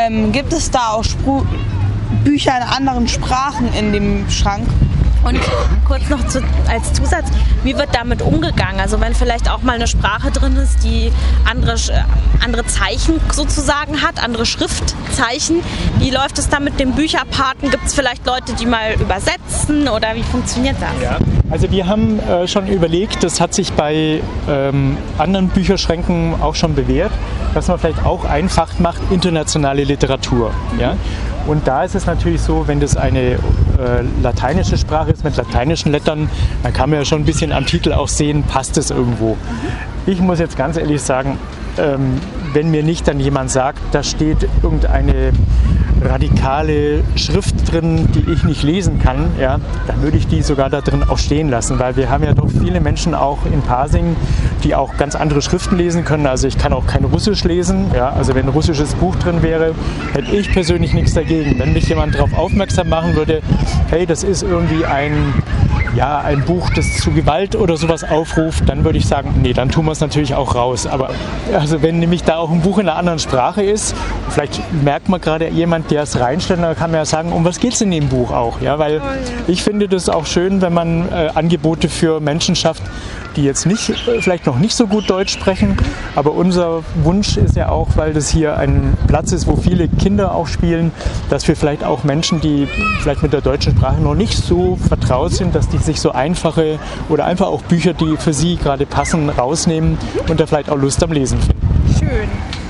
Gibt es da auch Bücher in anderen Sprachen in dem Schrank? Und kurz noch als Zusatz, wie wird damit umgegangen? Also wenn vielleicht auch mal eine Sprache drin ist, die andere Zeichen sozusagen hat, andere Schriftzeichen, wie läuft es dann mit dem Bücherpaten? Gibt es vielleicht Leute, die mal übersetzen oder wie funktioniert das? Ja, also wir haben schon überlegt, das hat sich bei anderen Bücherschränken auch schon bewährt, dass man vielleicht auch einfach macht, internationale Literatur. Ja? Und da ist es natürlich so, wenn das eine lateinische Sprache ist mit lateinischen Lettern, dann kann man ja schon ein bisschen am Titel auch sehen, passt es irgendwo. Ich muss jetzt ganz ehrlich sagen, wenn mir nicht dann jemand sagt, da steht irgendeine radikale Schrift drin, die ich nicht lesen kann, ja, dann würde ich die sogar da drin auch stehen lassen, weil wir haben ja doch viele Menschen auch in Pasing, die auch ganz andere Schriften lesen können. Also ich kann auch kein Russisch lesen, ja, also wenn ein russisches Buch drin wäre, hätte ich persönlich nichts dagegen. Wenn mich jemand darauf aufmerksam machen würde, hey, das ist irgendwie ein Buch, das zu Gewalt oder sowas aufruft, dann würde ich sagen, nee, dann tun wir es natürlich auch raus. Aber also wenn nämlich da auch ein Buch in einer anderen Sprache ist, vielleicht merkt man gerade jemand, der es reinstellt, dann kann man ja sagen, um was geht es in dem Buch auch? Ja, weil ich finde das auch schön, wenn man Angebote für Menschen schafft, die jetzt vielleicht noch nicht so gut Deutsch sprechen, aber unser Wunsch ist ja auch, weil das hier ein Platz ist, wo viele Kinder auch spielen, dass wir vielleicht auch Menschen, die vielleicht mit der deutschen Sprache noch nicht so vertraut sind, dass die sich so einfache oder einfach auch Bücher, die für sie gerade passen, rausnehmen und da vielleicht auch Lust am Lesen finden. Schön.